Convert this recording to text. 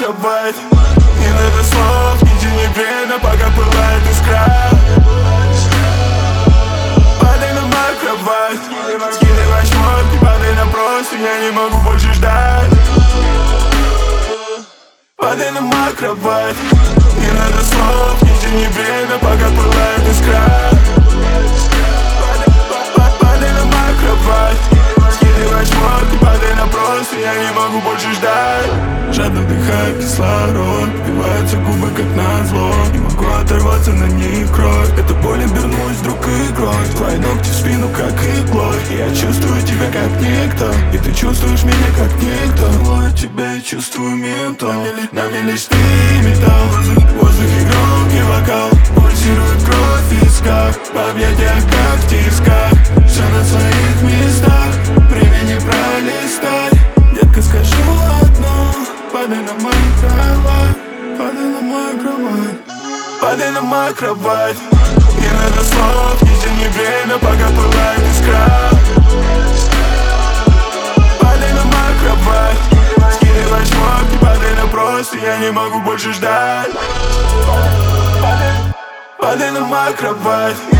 кровать. Не надо слов, не тяни время, пока пылает искра. Падай на мою кровать, скидывай шмотки, падай на простынь, я не могу больше ждать. Падай на мою кровать, не надо слов, не тяни время, пока пылает искра. Падай на мою кровать, скидывай шмотки, падай на простынь, я не могу больше ждать. Жадно вдыхаю кислород, впиваются губы как назло. Не могу оторваться, на них кровь. Эта боль обернулась вдруг игрой. Твои ногти в спину как иглой. Я чувствую тебя как никто, и ты чувствуешь меня как никто. Целую тебя и чувствую ментол. Нами лишь ты и металл. В воздухе громкий вокал, пульсирует кровь в висках. В объятиях как в тисках, все на своих местах. Время не пролистать. Детка, скажу одно: падай на мою кровать, падай на мою кровать. Падай на мою кровать, не надо слов, не тяни время, пока пылает искра. Падай на мою кровать, скидывай шмотки, падай на простынь, я не могу больше ждать. Падай на мою кровать.